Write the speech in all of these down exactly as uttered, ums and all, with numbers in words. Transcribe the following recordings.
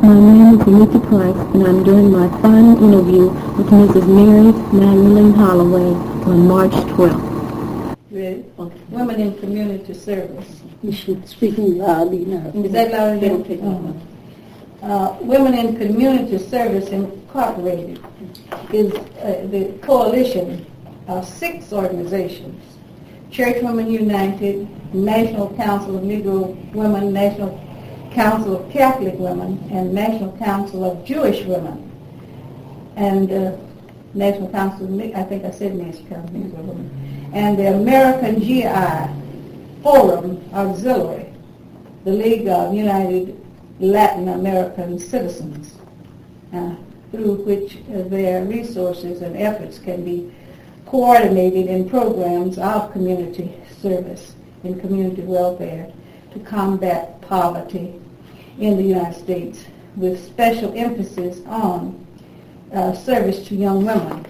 My name is Nikki Price, and I'm doing my final interview with Missus Mary Marilyn Holloway on March twelfth. With Women in Community Service. You should speak loudly now. Is that loud enough? Uh-huh. Uh, Women in Community Service Incorporated is uh, the coalition of six organizations: Church Women United, National Council of Negro Women, National Council of Catholic Women, and National Council of Jewish Women, and uh, National Council of, I think I said National Council of Negro Women, and the American G I Forum Auxiliary, the League of United Latin American Citizens, uh, through which uh, their resources and efforts can be coordinated in programs of community service and community welfare to combat poverty in the United States, with special emphasis on uh, service to young women.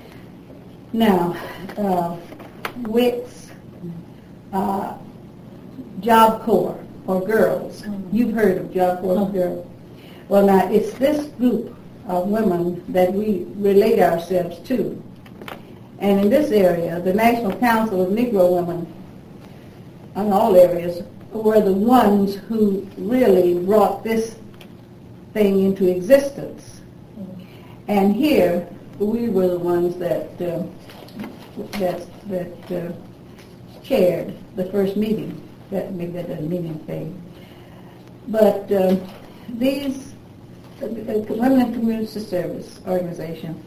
Now, uh, W I C S, uh, Job Corps for girls. Mm-hmm. You've heard of Job Corps for girls. Well, now, it's this group of women that we relate ourselves to. And in this area, the National Council of Negro Women, in all areas, were the ones who really brought this thing into existence. Mm-hmm. And here, we were the ones that uh, that that uh, chaired the first meeting. That maybe that doesn't mean anything. But uh, these uh, Women in Community Service organization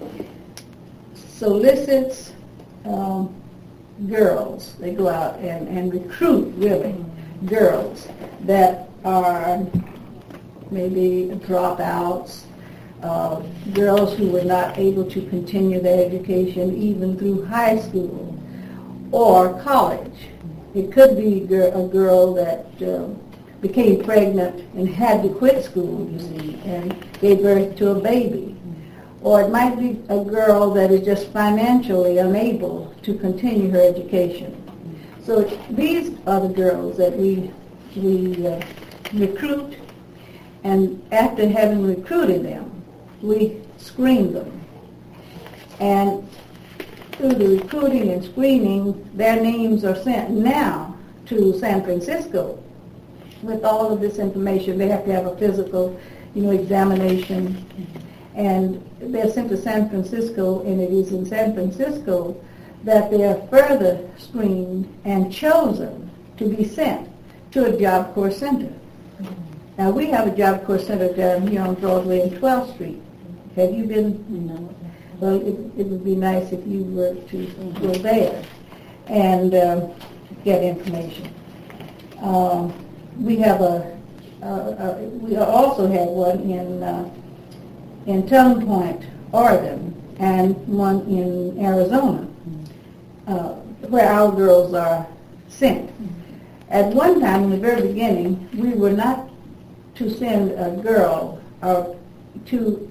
solicits um, girls. They go out and, and recruit, really, girls that are maybe dropouts, uh, girls who were not able to continue their education even through high school or college. It could be a girl that uh, became pregnant and had to quit school, you see, and gave birth to a baby. Or it might be a girl that is just financially unable to continue her education. So these are the girls that we we uh, recruit, and after having recruited them, we screen them. And through the recruiting and screening, their names are sent now to San Francisco with all of this information. They have to have a physical, you know, examination, and they're sent to San Francisco, and it is in San Francisco that they are further screened and chosen to be sent to a Job Corps Center. Now, we have a Job Corps Center down here on Broadway and twelfth Street. Have you been? No. Well, it, it would be nice if you were to go there and uh, get information. Uh, we have a, uh, uh, we also have one in uh, in Tongue Point, Oregon, and one in Arizona, uh, where our girls are sent. At one time, in the very beginning, we were not to send a girl uh, to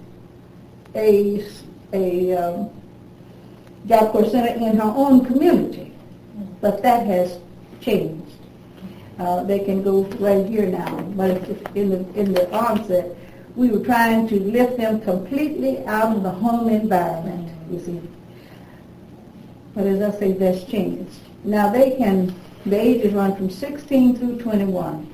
a a um, Job Corps Center in her own community, but that has changed. Uh, they can go right here now, but in the in the onset, we were trying to lift them completely out of the home environment, you see. But as I say, that's changed. Now they can, the ages run from sixteen through twenty-one,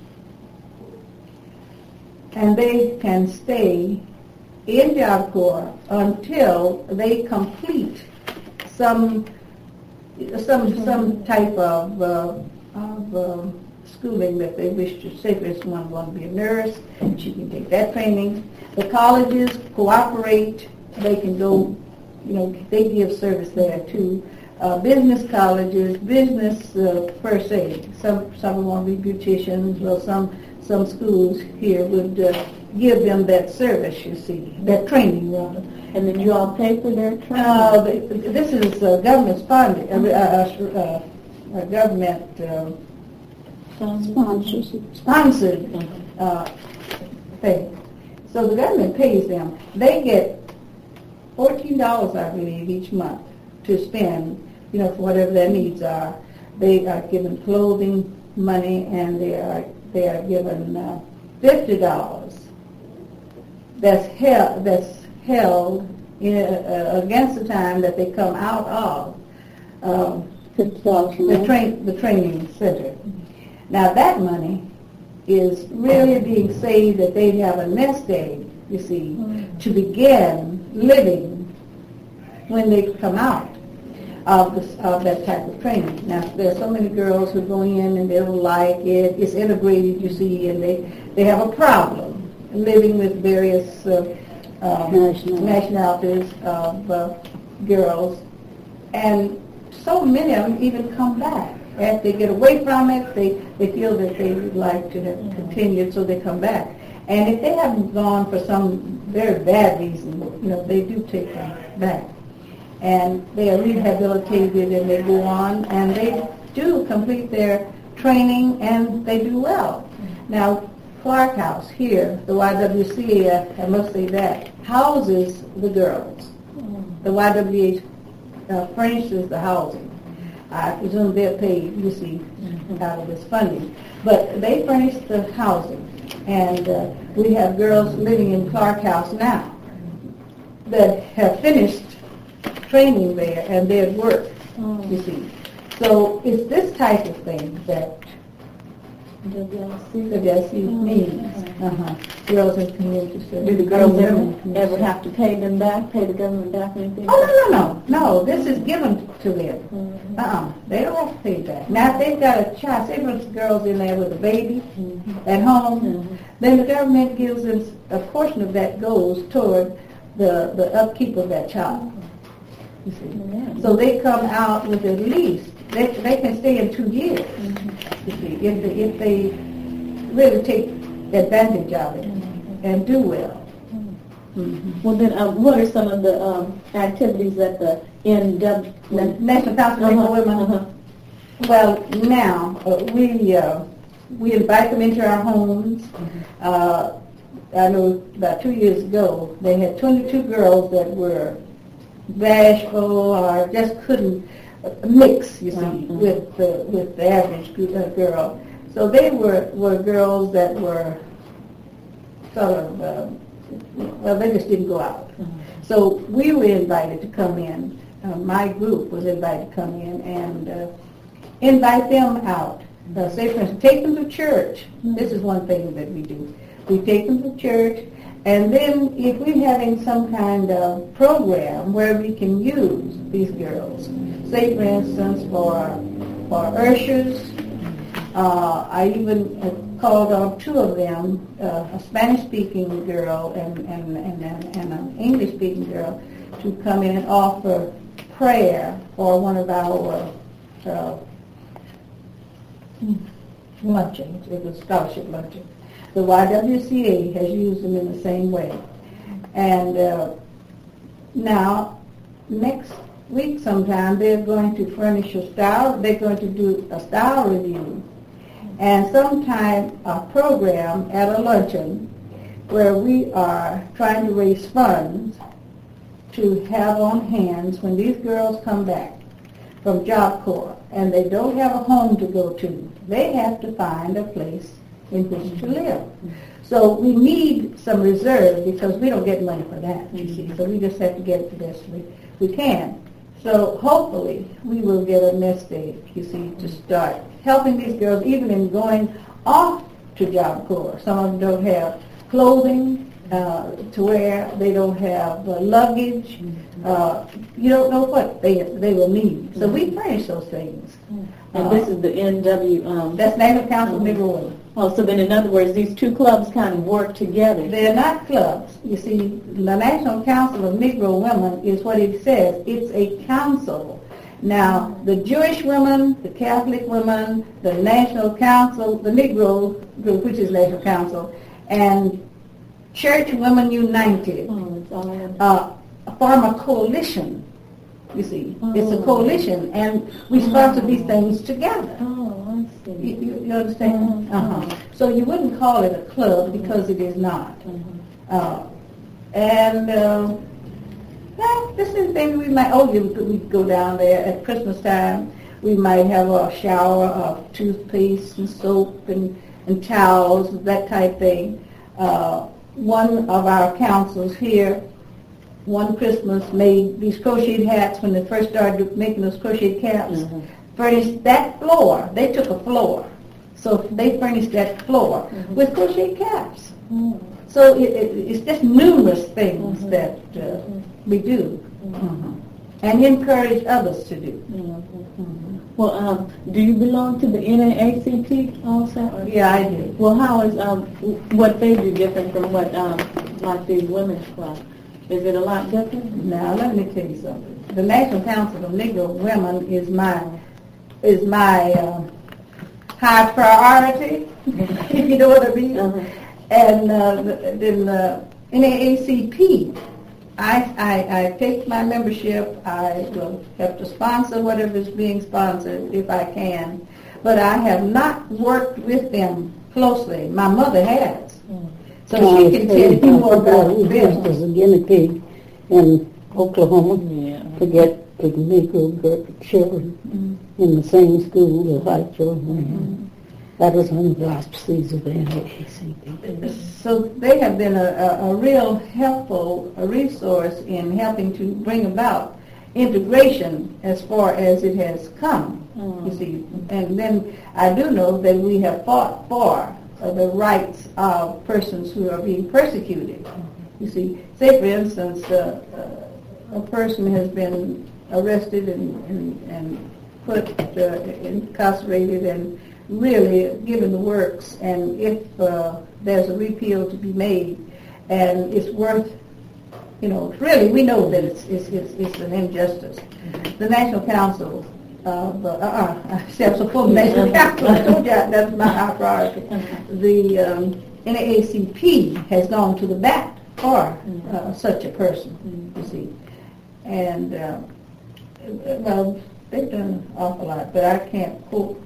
and they can stay in Job Corps until they complete some some some type of uh, of uh, schooling that they wish to. Say, for instance, one wants to be a nurse, and she can take that training. The colleges cooperate; they can go, you know, they give service there too. Uh, business colleges, business uh, per se. Some some want to be beauticians. Well, some some schools here would. Uh, give them that service, you see, that training, rather. And then you all pay for their training? Uh, this is uh, government sponsored, uh, uh, uh, government uh, sponsorship. sponsored uh, thing. So the government pays them. They get fourteen dollars, I believe, each month to spend, you know, for whatever their needs are. They are given clothing, money, and they are they are given uh, fifty dollars that's held, that's held in, uh, against the time that they come out of um, the, train, the training center. Now that money is really being saved that they have a nest egg, you see, mm-hmm. to begin living when they come out of, this, of that type of training. Now, there are so many girls who go in and they don't like it. It's integrated, you see, and they, they have a problem living with various uh, uh, nationalities of uh, girls. And so many of them even come back. As they get away from it, they, they feel that they would like to have continued, so they come back. And if they haven't gone for some very bad reason, you know, they do take them back. And they are rehabilitated and they go on and they do complete their training and they do well. Now, Clark House here, the Y W C A, I must say that, houses the girls. The Y W A uh, furnishes the housing. I presume they're paid, you see, out of this funding. But they furnish the housing. And uh, we have girls living in Clark House now that have finished training there and they're at work, mm. you see. So it's this type of thing that the W L C means. Uh-huh. Girls in community service. Do the girls ever, ever have to pay them back, pay the government back or anything? Oh, no, no, no. No, this is given to them. Mm-hmm. Uh-uh. They don't have to pay back. Now, if they've got a child, say there's girls in there with a baby mm-hmm. at home, mm-hmm. then the government gives them, a portion of that goes toward the, the upkeep of that child. You see. Mm-hmm. So they come out with at least, they, they can stay in two years, mm-hmm. you see, if they, if they really take advantage of it mm-hmm. and do well. Mm-hmm. Well, then, um, what are some of the um, activities that the N W National Council of uh-huh. Women? Uh-huh. Well, now uh, we uh, we invite them into our homes. Mm-hmm. Uh, I know about two years ago they had twenty-two girls that were bashful or just couldn't mix, you see, mm-hmm. with the with the average uh, girl. So they were were girls that were sort of. Uh, Well, they just didn't go out. Mm-hmm. So we were invited to come in. Uh, my group was invited to come in and uh, invite them out. Uh, say, for instance, take them to church. Mm-hmm. This is one thing that we do. We take them to church, and then if we're having some kind of program where we can use these girls, say, for instance, for for ushers, uh, I even uh, called on two of them, uh, a Spanish-speaking girl and, and, and, and an English-speaking girl, to come in and offer prayer for one of our uh, luncheons. It was scholarship luncheon. The Y W C A has used them in the same way. And uh, now, next week sometime, they're going to furnish a style, they're going to do a style review. And sometime a program at a luncheon where we are trying to raise funds to have on hands when these girls come back from Job Corps and they don't have a home to go to. They have to find a place in which to live. So we need some reserve because we don't get money for that, you see. So we just have to get it the best we, we can. So hopefully we will get a nest egg, you see, to start helping these girls even in going off to Job Corps. Some of them don't have clothing uh, to wear. They don't have uh, luggage. Uh, you don't know what they they will need. So we furnish those things. And uh, this is the N W. Um, that's National Council of Negro Women. Oh, so then in other words, these two clubs kind of work together. They're not clubs. You see, the National Council of Negro Women is what it says. It's a council. Now, the Jewish women, the Catholic women, the National Council, the Negro group, which is National Council, and Church Women United oh, uh, form a coalition. You see, oh. It's a coalition, and we sponsor these things together. Oh, I see. You, you, you understand? Uh-huh. Uh-huh. So you wouldn't call it a club because it is not. Uh-huh. Uh, and uh, yeah, this is thing we might. Oh, you we go down there at Christmas time. We might have a shower of toothpaste and soap and, and towels, that type thing. Uh, one of our councils here, one Christmas, made these crocheted hats when they first started making those crocheted caps, Mhm. furnished that floor. They took a floor. So they furnished that floor Mhm. with crocheted caps. Mm. So it, it, it's just numerous things Mhm. that uh, Mhm. we do Mhm. Mhm. and encourage others to do. Mhm. Mhm. Well, um, do you belong to the N double A C P also? or- Yeah, I do. Well, how is um what they do different from what um like the women's club? Is it a lot different? Now, let me tell you something. The National Council of Negro Women is my is my uh, high priority, if you know what I mean. Uh-huh. And uh, the- then the N double A C P, I, I, I take my membership. I will help to sponsor whatever is being sponsored if I can. But I have not worked with them closely. My mother has. So No, she can tell you more about we this. used as a guinea pig in Oklahoma Yeah. to get the Negro girl, children Mm-hmm. in the same school as white children. That was under the auspices of the N double A C P. So they have been a, a, a real helpful a resource in helping to bring about integration as far as it has come, you see. And then I do know that we have fought for uh, the rights of persons who are being persecuted. You see, say for instance, uh, uh, a person has been arrested and, and, and put uh, incarcerated and really given the works, and if uh, there's a repeal to be made, and it's worth, you know, really we know that it's it's it's, it's an injustice. The National Council, uh, the, uh, uh, steps a full National Council. I told you that's my high priority. The um, N double A C P has gone to the bat for uh, such a person, you see, and uh, well, they've done an awful lot, but I can't quote.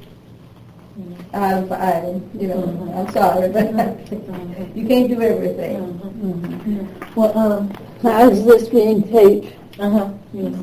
I'm, I'm, you know, Mhm. I'm sorry, but you can't do everything. Mhm. Well, um, How is this being taped? uh huh. Yes.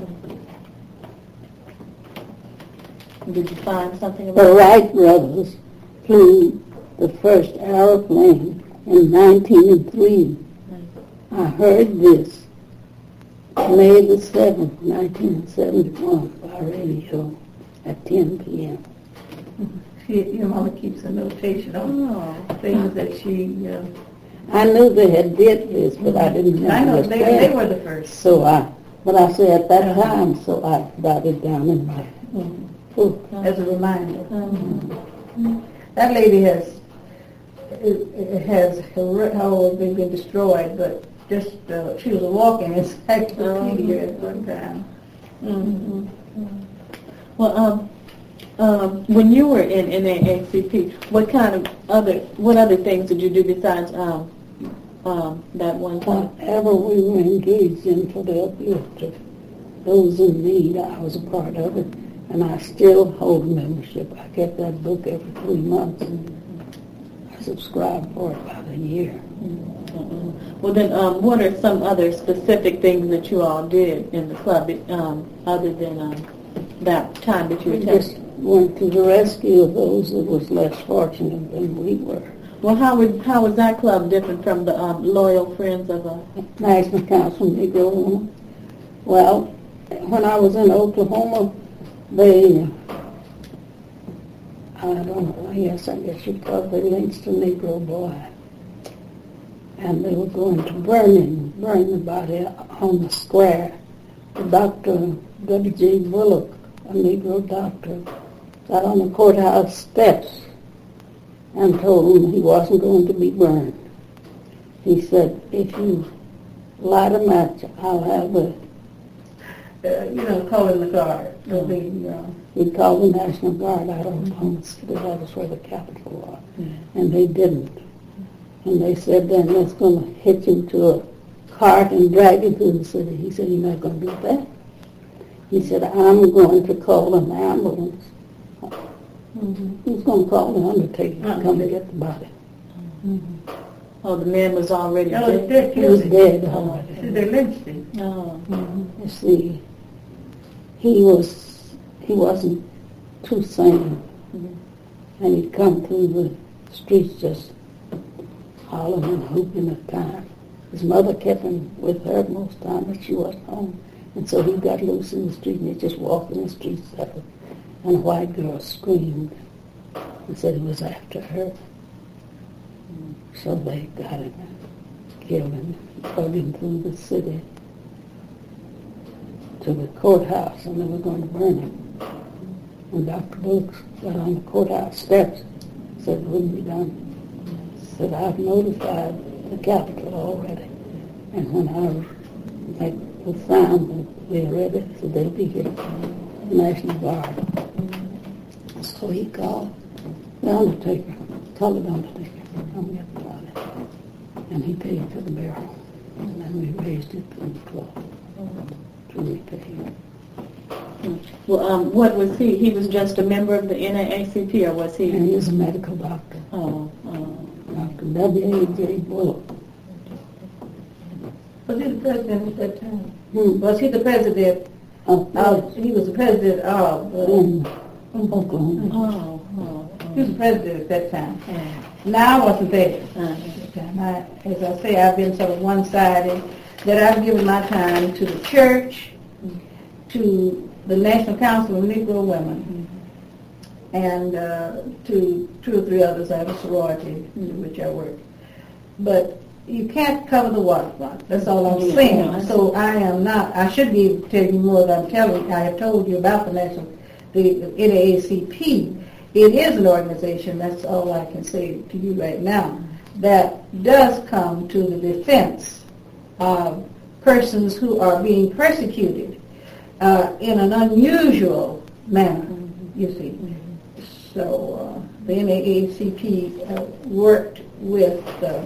Did you find something The about? Wright brothers flew the first airplane in nineteen oh three. I heard this May the seventh, nineteen seventy-one, by radio at ten p.m. She, your mama keeps a notation on Oh. things that she. Uh, I knew they had did this, but I didn't know I know it was they there. they were the first. So I, but I say at that Uh-huh. time, so I got it down in my book. As a reminder. Mhm. That lady has it, it has how they've been destroyed, but just uh, she was a walking encyclopedia at one time. Mm-hmm. Well, um, um, when you were in N double A C P, what kind of other, what other things did you do besides um, um, that one time? Whatever we were engaged in for the uplift of those in need, I was a part of it, and I still hold membership. I get that book every three months. I subscribe for it about a year. Mm-hmm. Well, then, um, what are some other specific things that you all did in the club, um, other than um, that time that you We attended? just went to the rescue of those that was less fortunate than we were. Well, how would how was that club different from the um, Loyal Friends of a? National Council of Negro Women. Well, when I was in Oklahoma, they, I don't know, yes, I guess you'd call it, they lynched a Negro boy. And they were going to burn him, burn the body on the square. The doctor, W J Bullock, a Negro doctor, got on the courthouse steps and told him he wasn't going to be burned. He said, if you light a match, I'll have the, Uh, you know, calling the guard. The, the, uh, he called the National Guard out of Oklahoma City. That was where the Capitol was. And they didn't. And they said, then that's going to hitch him to a cart and drag him through the city. He said, you're not going to do that. He said, I'm going to call an ambulance. mm-hmm. He's going to call the undertaker to come and get the body. Oh, the man was already No, dead. they're He was guilty. dead Oh. already. They lynched him. Oh. You see, he was, he wasn't too sane. Mhm. And he'd come through the streets just hollering and whooping at times. His mother kept him with her most time that she wasn't home. And so he got loose in the street, and he just walked in the street, and a white girl screamed and said he was after her. So they got him and killed him, drug him through the city to the courthouse, and they were going to burn him. And Doctor Brooks got on the courthouse steps, said it wouldn't be done. Said, I've notified the Capitol already, and when I make the sound that they're ready, so they'll be here, the National Guard. So he called the undertaker, called the undertaker, come get the body. And he paid for the burial. And then we raised it from the cloth to repay him. Well, um, what was he? He was just a member of the N double A C P, or was he? And he was a medical doctor. Oh, oh. Doctor W A J Bullock. Was he the president at that time? Hmm. Was he the president? Oh, Of, he was the president of. Uh, in Oklahoma. Oh, oh, he was the president at that time. oh. Now I wasn't there. Uh, At that time. I, as I say, I've been sort of one-sided. That I've given my time to the church, to the National Council of Negro Women, and uh, to two or three others. I have a sorority in which I work. But you can't cover the waterfront. That's all I'm Yeah, saying. yeah. So I am not, I should be able to tell you more than I'm telling. I have told you about the National, the, the N double A C P. It is an organization, that's all I can say to you right now, that does come to the defense of persons who are being persecuted uh, in an unusual manner, you see. So uh, the N double A C P uh, worked with, uh,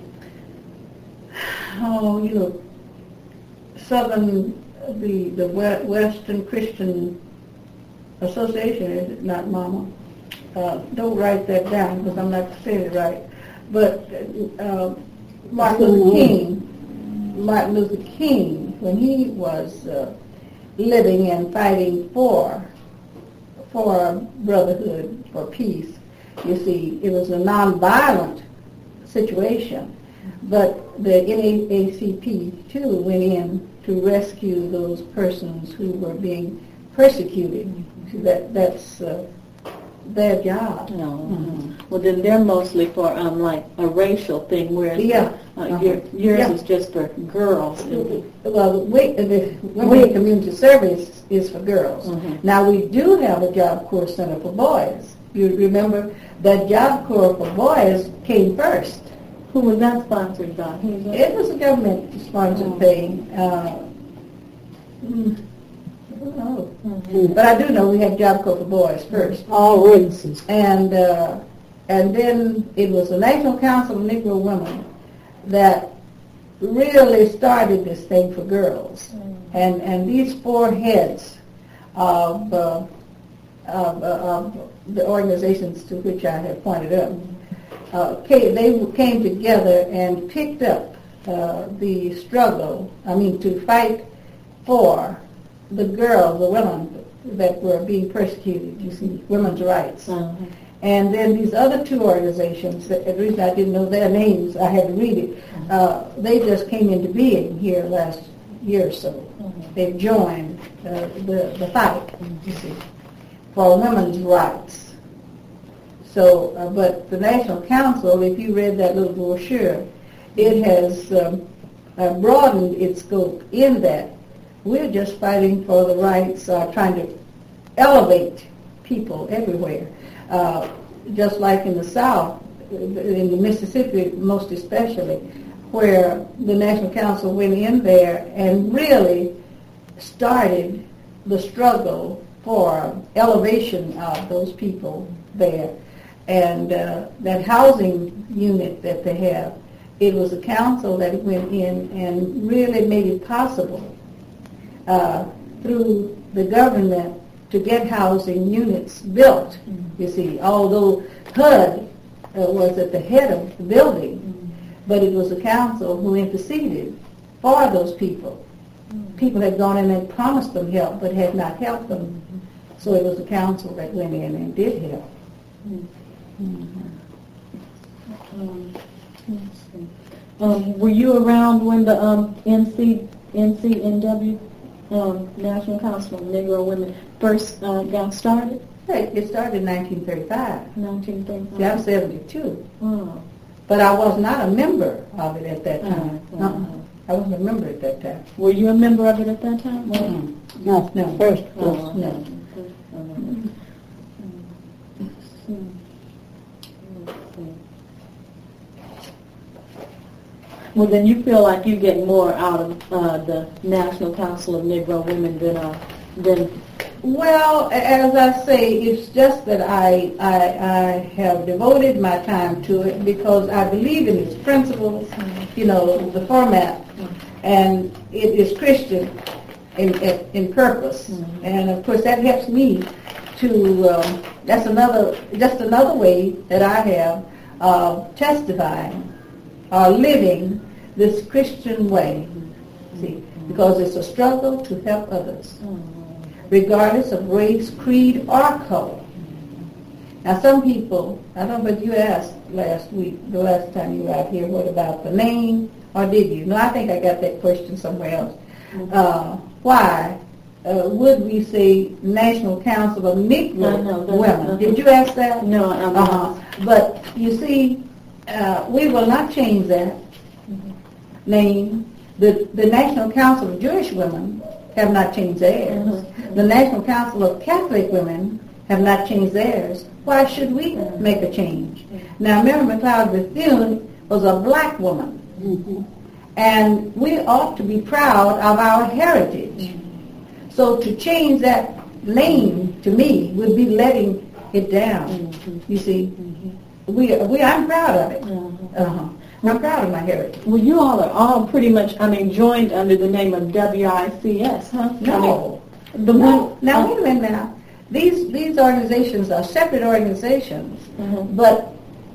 oh, you know, Southern, the, the Western Christian Association, is it not, Mama? Uh, don't write that down because I'm not saying it right. But uh, Martin Luther King, Martin Luther King, when he was uh, living and fighting for for brotherhood, for peace, you see, it was a nonviolent situation. But the N double A C P too went in to rescue those persons who were being persecuted. That that's uh, their job. No. Mm-hmm. Well, then they're mostly for um like a racial thing, whereas Yeah. uh, Uh-huh. your, yours Yeah. is just for girls. Well, the, wa- the Women Community Service is for girls. Mhm. Now, we do have a Job Corps Center for boys. You remember that Job Corps for boys came first. Who was that sponsored by? Who was that? It was a government-sponsored Oh. thing. Uh, mm, I don't know. Mhm. But I do know we had Job Corps for boys first. All races. And uh, and then it was the National Council of Negro Women that really started this thing for girls. And and these four heads of, uh, of, uh, of the organizations to which I have pointed up, uh, came, they came together and picked up uh, the struggle, I mean, to fight for the girls, the women that were being persecuted, you see, women's rights. Uh-huh. And then these other two organizations, the the reason I didn't know their names, I had to read it, uh, they just came into being here last year or so. They've joined uh, the, the fight, you see, for women's rights. So, uh, but the National Council, if you read that little brochure, it has um, uh, broadened its scope in that we're just fighting for the rights, uh, trying to elevate people everywhere. Uh, just like in the South, in the Mississippi most especially, where the National Council went in there and really started the struggle for elevation of those people there. And uh, that housing unit that they have, it was a council that went in and really made it possible uh, through the government to get housing units built, you see, although H U D uh, was at the head of the building, but it was the council who interceded for those people. People had gone in and promised them help, but had not helped them. So it was the council that went in and did help. Um, Um, were you around when the um, N C N C N W, um, National Council of Negro Women, first uh, got started? Hey, it started in nineteen thirty-five. nineteen thirty-five. See, I'm seventy-two. Oh. But I was not a member of it at that time. Uh, uh, Uh-uh. I wasn't a member at that time. Were you a member of it at that time? Mm-mm. Not the No. first Oh, person. No. Hmm. Let's see. Well, then you feel like you get more out of uh, the National Council of Negro Women than uh, than Well, a- as I say, it's just that I, I I have devoted my time to it because I believe in its principles, you know, the format, and it is Christian in in, in purpose, and of course that helps me to. Um, that's another just another way that I have of testifying or living this Christian way. See, because it's a struggle to help others, regardless of race, creed, or color. Now, some people, I don't know, but you asked last week, the last time you were out here, what about the name, or did you? No, I think I got that question somewhere else. Uh, why uh, would we say National Council of Negro I know, that's- Women? uh-huh. Did you ask that? no, I'm Uh-huh. But you see, uh, we will not change that name. The, the National Council of Jewish Women have not changed theirs. Mhm. The National Council of Catholic Women have not changed theirs. Why should we make a change? Now, Mary McLeod Bethune was a black woman, Mhm. and we ought to be proud of our heritage. So to change that name, to me, would be letting it down. You see, we, we, I'm proud of it. Uh-huh. I'm proud of my heritage. Well, you all are all pretty much, I mean, joined under the name of W I C S, huh? I No. mean, the No. one. Now, wait a minute now. These, these organizations are separate organizations, Mhm. but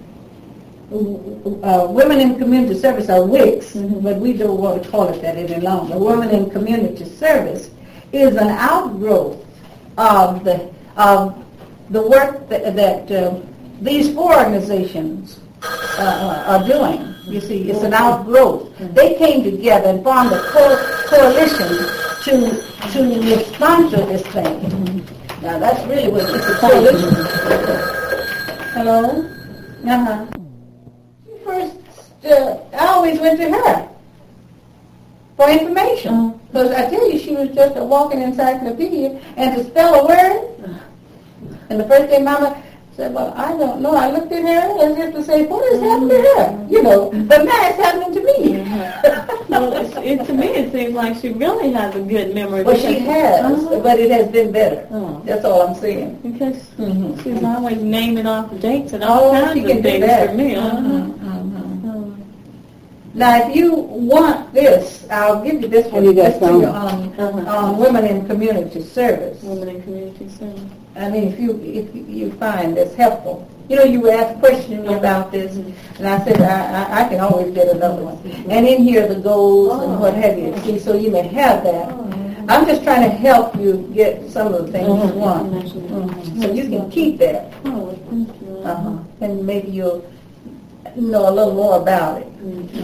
uh, Women in Community Service are W I C, Mhm. but we don't want to call it that any longer. Women in Community Service is an outgrowth of the of the work that, that uh, these four organizations uh, are doing. You see, it's an outgrowth. They came together and formed a co- coalition to to sponsor this thing. Now that's really what it's a coalition. Hello? Uh-huh. She first, uh, I always went to her for information. Because I tell you, she was just a walking encyclopedia, and to spell a word, and the first day Mama said, well, I don't know. I looked at her as if to say, what is happening to her? You know, but now it's happening to me. Well, it's, it, to me, it seems like she really has a good memory. Well, she because- has, Uh-huh. but it has been better. Oh. That's all I'm saying. Because Mhm. she's always naming off dates and all Oh, kinds she of can do things that. for me. Uh-huh. Mhm, mhm. Um, Now, if you want this, I'll give you this one. Have you got This to you some? on, Uh-huh. on Women in Community Service. Women in Community Service. I mean, if you if you find this helpful. You know, you asked questions me about this, and I said I, I, I can always get another one. And in here, the goals and what have you. See, so you may have that. I'm just trying to help you get some of the things you want. Mhm. So you can keep that, Oh, thank you. uh-huh. And maybe you'll know a little more about it.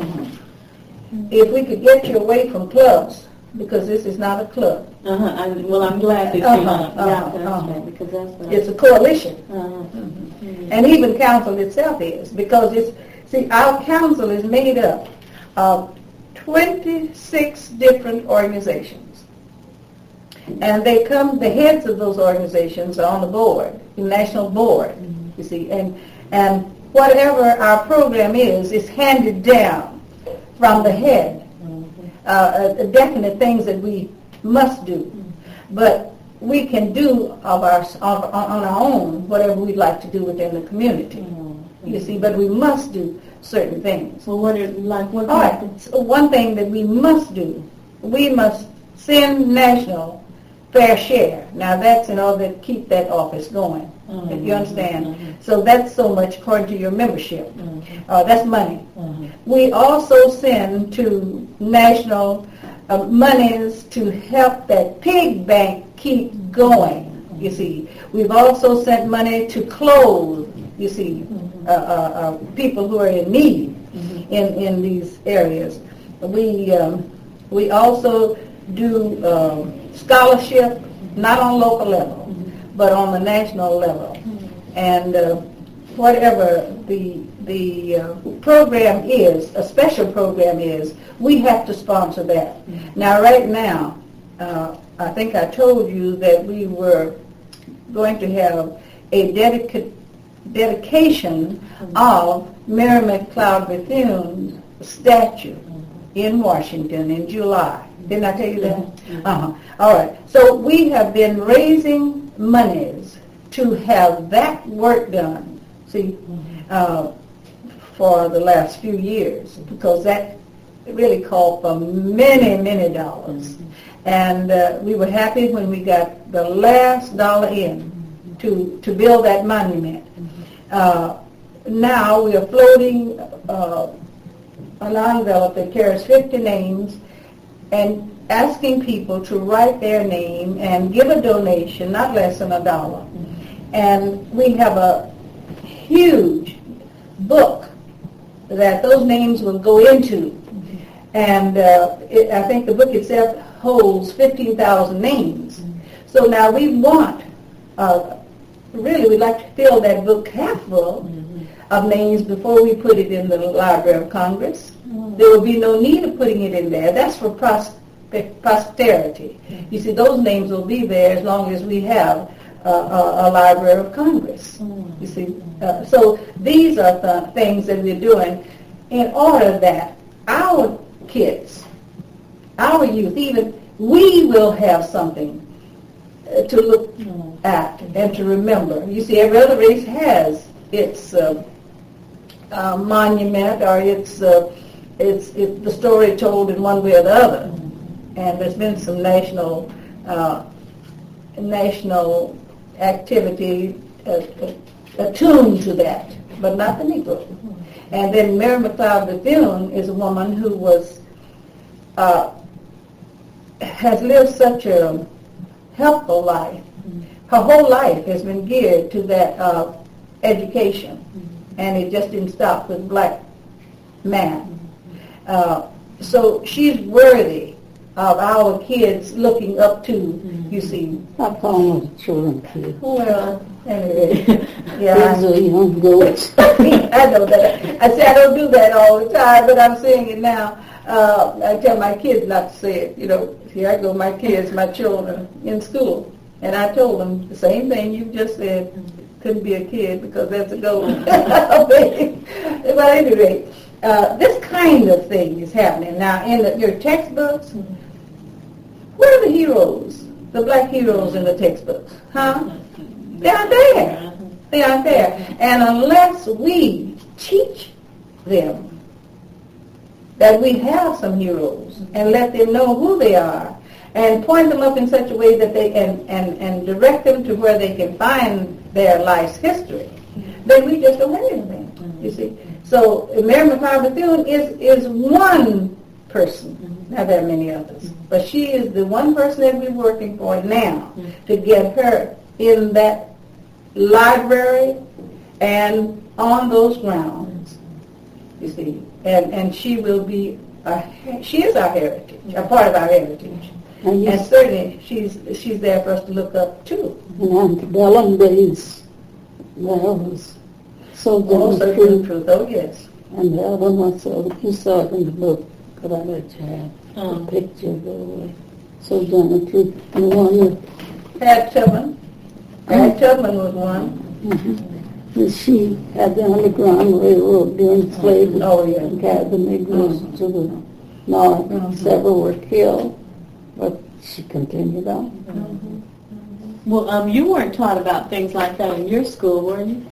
If we could get you away from clubs, because this is not a club. Uh-huh. I, well, I'm glad that you Uh-huh, uh, uh-huh, got that uh-huh. straight, because that's what It's a coalition. uh, And even council itself is, because it's, see, our council is made up of twenty-six different organizations. And they come, the heads of those organizations are on the board, the national board, you see, and, and whatever our program is, is handed down from the head, uh, uh, definite things that we must do. But we can do of our, on, on our own whatever we'd like to do within the community. You see, but we must do certain things. So what is, like, what All kind right, so one thing that we must do, we must send national fair share. Now that's in order to keep that office going. Mhm. You understand? Mhm. So that's so much according to your membership. Mhm. Uh, that's money. Mhm. We also send to national uh, monies to help that pig bank keep going. You see, we've also sent money to clothe. You see, uh, uh, uh, people who are in need. in, in these areas. We, um, we also do um, scholarship, not on local level, but on the national level. And uh, whatever the, the uh, program is, a special program is, we have to sponsor that. Now, right now, uh, I think I told you that we were going to have a dedica- dedication of Mary McLeod Bethune's statue in Washington in July. Didn't I tell you that? Uh-huh. All right. So we have been raising monies to have that work done, see, uh, for the last few years, because that really called for many, many dollars. And uh, we were happy when we got the last dollar in to, to build that monument. Uh, now we are floating uh, an envelope that carries fifty names and asking people to write their name and give a donation, not less than a dollar. And we have a huge book that those names will go into. And uh, it, I think the book itself holds fifteen thousand names. So now we want, uh, really we'd like to fill that book half full of names before we put it in the Library of Congress. There will be no need of putting it in there. That's for pros- posterity. You see, those names will be there as long as we have uh, a, a Library of Congress. You see, uh, so these are the things that we're doing in order that our kids, our youth, even we will have something uh, to look at and to remember. You see, every other race has its uh, uh, monument or its, uh, its, its the story told in one way or the other. And there's been some national uh, national activity uh, uh, attuned to that, but not the Negro. And then Mary McLeod Bethune is a woman who was uh, has lived such a helpful life. Her whole life has been geared to that uh, education, and it just didn't stop with black man. Uh, so she's worthy of our kids looking up to, you see. I call them children kids. Well, anyway, yeah. Kids are young goats. I know that. I say I don't do that all the time, but I'm saying it now. Uh, I tell my kids not to say it. You know, here I go, my kids, my children in school. And I told them the same thing you just said. Couldn't be a kid because that's a goat. But anyway, uh, this kind of thing is happening. Now, in the, your textbooks, where are the heroes, the black heroes in the textbooks? Huh? They aren't there. They aren't there. And unless we teach them that we have some heroes and let them know who they are and point them up in such a way that they and, and, and direct them to where they can find their life's history, then we just don't have anything, you see. So Mary McLeod Bethune is, is one person, not that many others, but she is the one person that we're working for now to get her in that library and on those grounds, you see. And and she will be, a, she is our heritage, a part of our heritage. And, and certainly she's she's there for us to look up to. And antebellum days, that was so Oh, so true. truth, oh yes. And the other one, so you saw it in the book, but I let you have Um, the picture go away. So done the truth. And the one that Pat Tubman. Pat Tubman was one. that she had the Underground Railroad during slavery. Oh, yeah. And carried the Negroes to the north. Mhm. Several were killed, but she continued on. well, um, you weren't taught about things like that in your school, were you?